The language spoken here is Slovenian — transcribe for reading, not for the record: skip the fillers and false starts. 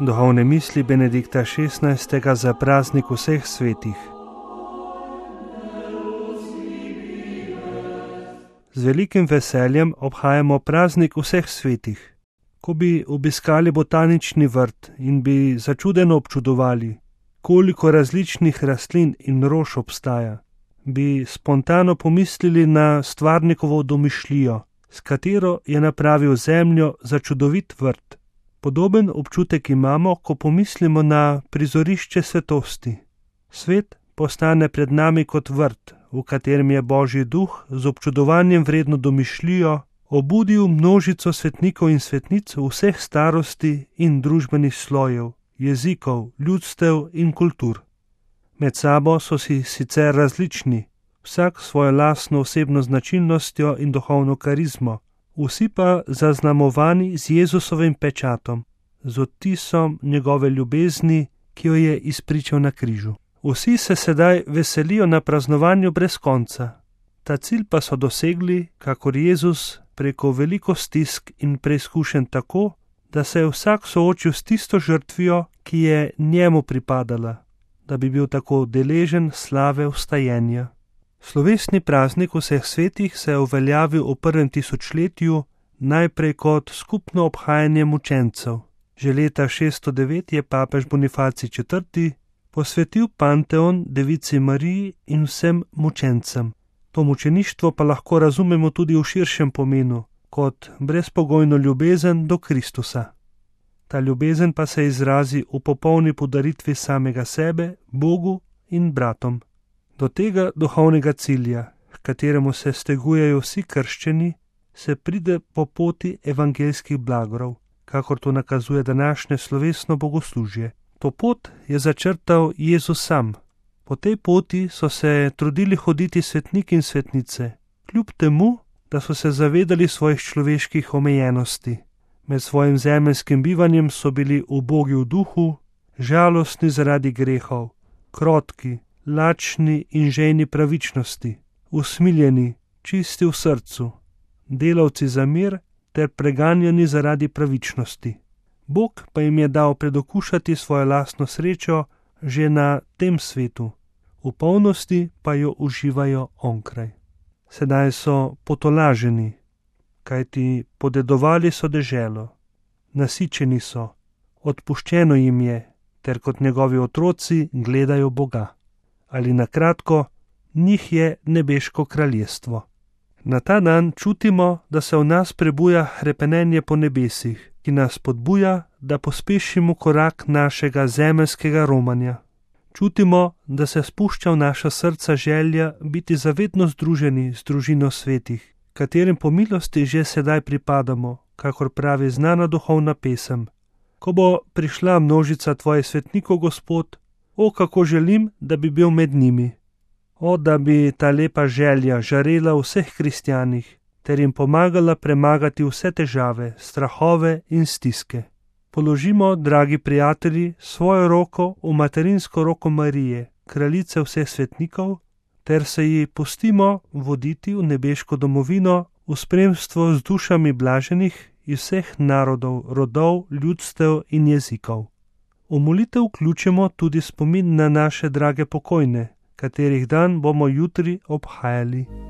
Duhovne misli Benedikta XVI. Za praznik vseh svetih. Z velikim veseljem obhajamo praznik vseh svetih. Ko bi obiskali botanični vrt in bi začudeno občudovali, koliko različnih rastlin in rož obstaja, bi spontano pomislili na stvarnikovo domišljijo, s katero je napravil zemljo za čudovit vrt. Podoben občutek imamo, ko pomislimo na prizorišče svetosti. Svet postane pred nami kot vrt, v katerem je Božji duh z občudovanjem vredno domišljijo obudil množico svetnikov in svetnic vseh starosti in družbenih slojev, jezikov, ljudstev in kultur. Med sabo so si sicer različni, vsak svojo lastno osebno značilnostjo in duhovno karizmo, vsi pa zaznamovani z Jezusovim pečatom, z odtisom njegove ljubezni, ki jo je izpričal na križu. Vsi se sedaj veselijo na praznovanju brez konca. Ta cilj pa so dosegli, kakor Jezus, preko veliko stisk in preizkušenj tako, da se je vsak soočil s tisto žrtvijo, ki je njemu pripadala, da bi bil tako deležen slave vstajenja. Slovesni praznik vseh svetih se je uveljavil v prvem tisočletju najprej kot skupno obhajanje mučencev. Že leta 609 je papež Bonifacij IV. Posvetil Panteon Devici Mariji in vsem mučencem. To mučeništvo pa lahko razumemo tudi v širšem pomenu, kot brezpogojno ljubezen do Kristusa. Ta ljubezen pa se izrazi v popolni podaritvi samega sebe, Bogu in bratom. Do tega duhovnega cilja, k kateremu se stegujejo vsi krščeni, se pride po poti evangeljskih blagorov, kakor to nakazuje današnje slovesno bogoslužje. To pot je začrtal Jezus sam. Po tej poti so se trudili hoditi svetniki in svetnice, kljub temu, da so se zavedali svojih človeških omejenosti. Med svojim zemeljskim bivanjem so bili ubogi v duhu, žalostni zaradi grehov, krotki, lačni in žejni pravičnosti, usmiljeni, čisti v srcu, delavci za mir ter preganjani zaradi pravičnosti. Bog pa jim je dal predokušati svojo lastno srečo že na tem svetu, v polnosti pa jo uživajo onkraj. Sedaj so potolaženi, kajti podedovali so deželo, nasičeni so, odpuščeno jim je, ter kot njegovi otroci gledajo Boga. Ali na kratko, njih je nebeško kraljestvo. Na ta dan čutimo, da se v nas prebuja hrepenenje po nebesih, ki nas podbuja, da pospešimo korak našega zemeljskega romanja. Čutimo, da se spušča v naša srca želja biti zavedno združeni z družino svetih, katerim po milosti že sedaj pripadamo, kakor pravi znana duhovna pesem. Ko bo prišla množica tvojih svetnikov, Gospod, o, kako želim, da bi bil med njimi. O, da bi ta lepa želja žarela v vseh kristjanih, ter jim pomagala premagati vse težave, strahove in stiske. Položimo, dragi prijatelji, svojo roko v materinsko roko Marije, kraljice vseh svetnikov, ter se ji pustimo voditi v nebeško domovino v spremstvu z dušami blaženih iz vseh narodov, rodov, ljudstev in jezikov. V molitev vključimo tudi spomin na naše drage pokojne, katerih dan bomo jutri obhajali.